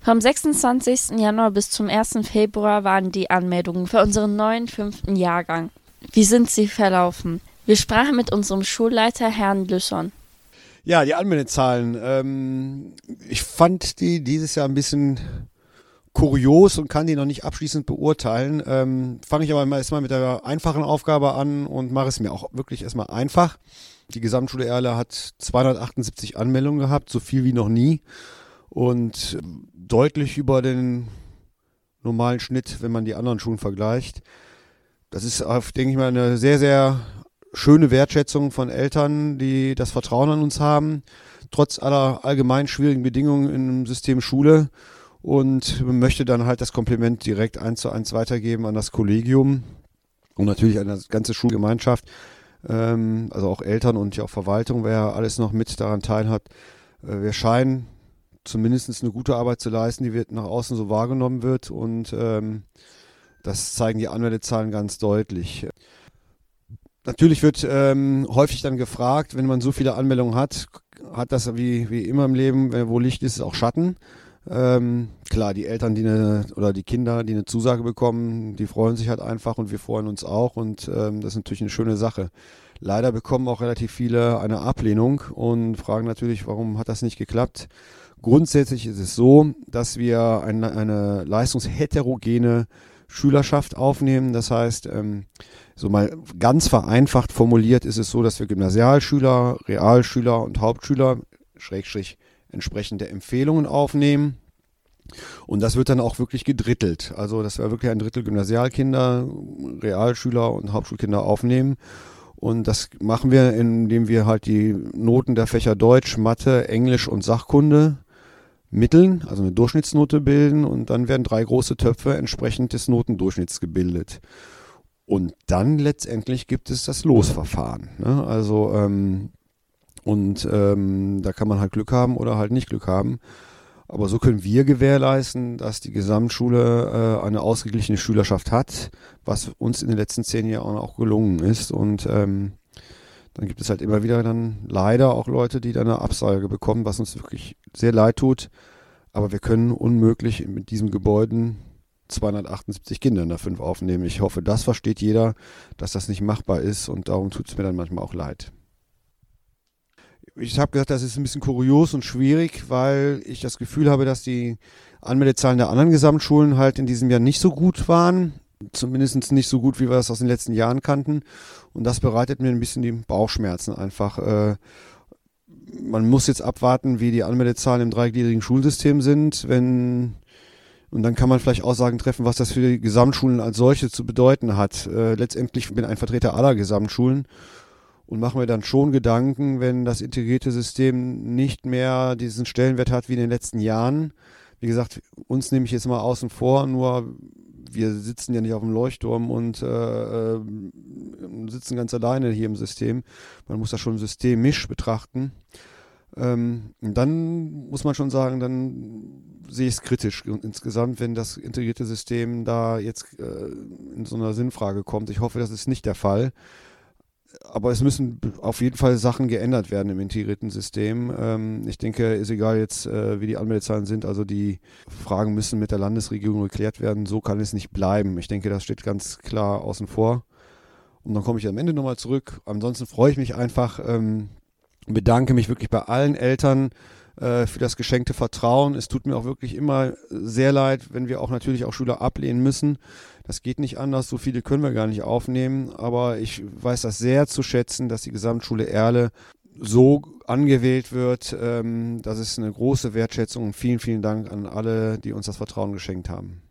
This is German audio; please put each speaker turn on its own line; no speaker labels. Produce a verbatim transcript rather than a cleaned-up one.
Vom sechsundzwanzigsten Januar bis zum ersten Februar waren die Anmeldungen für unseren neuen fünften Jahrgang. Wie sind sie verlaufen? Wir sprachen mit unserem Schulleiter Herrn Lüsson.
Ja, die Anmeldezahlen. Ähm, ich fand die dieses Jahr ein bisschen kurios und kann die noch nicht abschließend beurteilen. Ähm, fange ich aber erstmal mit der einfachen Aufgabe an und mache es mir auch wirklich erstmal einfach. Die Gesamtschule Erle hat zweihundertachtundsiebzig Anmeldungen gehabt, so viel wie noch nie. Und deutlich über den normalen Schnitt, wenn man die anderen Schulen vergleicht. Das ist, denke ich mal, eine sehr, sehr schöne Wertschätzung von Eltern, die das Vertrauen an uns haben, trotz aller allgemein schwierigen Bedingungen im System Schule. Und man möchte dann halt das Kompliment direkt eins zu eins weitergeben an das Kollegium und natürlich an die ganze Schulgemeinschaft, ähm, also auch Eltern und ja auch Verwaltung, wer alles noch mit daran teilhat. Äh, wir scheinen zumindest eine gute Arbeit zu leisten, die wird nach außen so wahrgenommen wird und ähm, das zeigen die Anmeldezahlen ganz deutlich. Natürlich wird ähm, häufig dann gefragt, wenn man so viele Anmeldungen hat, hat das wie, wie immer im Leben, wo Licht ist, ist auch Schatten. Ähm, klar, die Eltern, die eine, oder die Kinder, die eine Zusage bekommen, die freuen sich halt einfach und wir freuen uns auch und ähm, das ist natürlich eine schöne Sache. Leider bekommen auch relativ viele eine Ablehnung und fragen natürlich, warum hat das nicht geklappt? Grundsätzlich ist es so, dass wir eine, eine leistungsheterogene Schülerschaft aufnehmen. Das heißt, ähm, so mal ganz vereinfacht formuliert ist es so, dass wir Gymnasialschüler, Realschüler und Hauptschüler, Schrägstrich, entsprechende Empfehlungen aufnehmen. Und das wird dann auch wirklich gedrittelt. Also, dass wir wirklich ein Drittel Gymnasialkinder, Realschüler und Hauptschulkinder aufnehmen. Und das machen wir, indem wir halt die Noten der Fächer Deutsch, Mathe, Englisch und Sachkunde mitteln, also eine Durchschnittsnote bilden und dann werden drei große Töpfe entsprechend des Notendurchschnitts gebildet. Und dann letztendlich gibt es das Losverfahren. Ne? Also ähm, und ähm, da kann man halt Glück haben oder halt nicht Glück haben. Aber so können wir gewährleisten, dass die Gesamtschule äh, eine ausgeglichene Schülerschaft hat, was uns in den letzten zehn Jahren auch gelungen ist. Und ähm, dann gibt es halt immer wieder dann leider auch Leute, die dann eine Absage bekommen, was uns wirklich sehr leid tut. Aber wir können unmöglich mit diesen Gebäuden zweihundertachtundsiebzig Kinder in der fünf aufnehmen. Ich hoffe, das versteht jeder, dass das nicht machbar ist und darum tut es mir dann manchmal auch leid. Ich habe gesagt, das ist ein bisschen kurios und schwierig, weil ich das Gefühl habe, dass die Anmeldezahlen der anderen Gesamtschulen halt in diesem Jahr nicht so gut waren. Zumindest nicht so gut, wie wir das aus den letzten Jahren kannten. Und das bereitet mir ein bisschen die Bauchschmerzen einfach. Äh, man muss jetzt abwarten, wie die Anmeldezahlen im dreigliedrigen Schulsystem sind. Wenn, und dann kann man vielleicht Aussagen treffen, was das für die Gesamtschulen als solche zu bedeuten hat. Äh, letztendlich bin ich ein Vertreter aller Gesamtschulen und mache mir dann schon Gedanken, wenn das integrierte System nicht mehr diesen Stellenwert hat wie in den letzten Jahren. Wie gesagt, uns nehme ich jetzt mal außen vor, nur wir sitzen ja nicht auf dem Leuchtturm und äh, äh, sitzen ganz alleine hier im System. Man muss das schon systemisch betrachten. Ähm, dann muss man schon sagen, dann sehe ich es kritisch und insgesamt, wenn das integrierte System da jetzt äh, in so einer Sinnfrage kommt. Ich hoffe, das ist nicht der Fall. Aber es müssen auf jeden Fall Sachen geändert werden im integrierten System. Ähm, ich denke, ist egal jetzt, äh, wie die Anmeldezahlen sind. Also die Fragen müssen mit der Landesregierung geklärt werden. So kann es nicht bleiben. Ich denke, das steht ganz klar außen vor. Und dann komme ich am Ende nochmal zurück. Ansonsten freue ich mich einfach, ähm, bedanke mich wirklich bei allen Eltern äh, für das geschenkte Vertrauen. Es tut mir auch wirklich immer sehr leid, wenn wir auch natürlich auch Schüler ablehnen müssen. Das geht nicht anders, so viele können wir gar nicht aufnehmen, aber ich weiß das sehr zu schätzen, dass die Gesamtschule Erle so angewählt wird. Ähm, das ist eine große Wertschätzung und vielen, vielen Dank an alle, die uns das Vertrauen geschenkt haben.